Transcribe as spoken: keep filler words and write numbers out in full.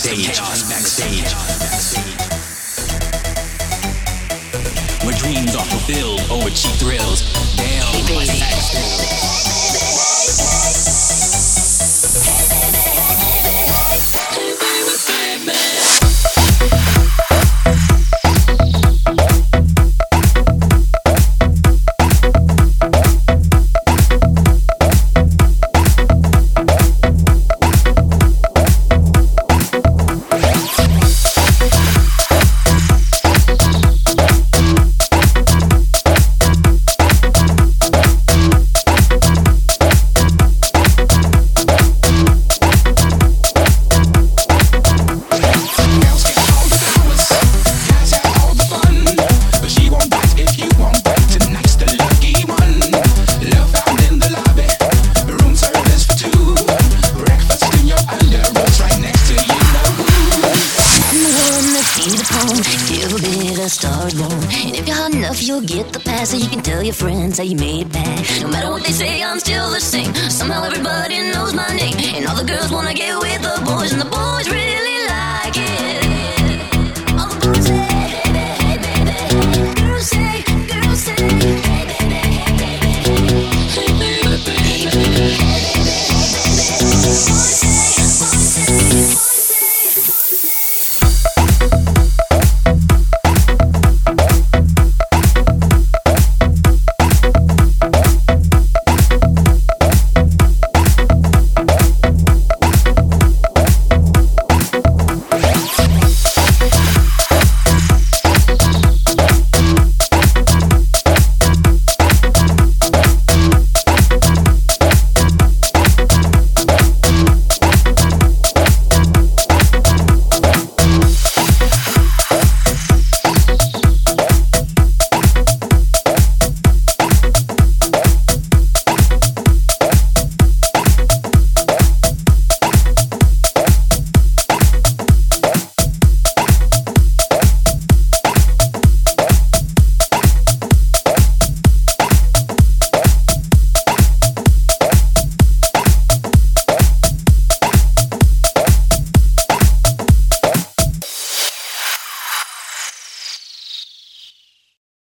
backstage, backstage. Where dreams are fulfilled over cheap thrills. Damn, you'll get the pass so you can tell your friends how you made it back. No matter what they say, I'm still the same. Somehow everybody knows my name, and all the girls wanna get with the boys, and the boys really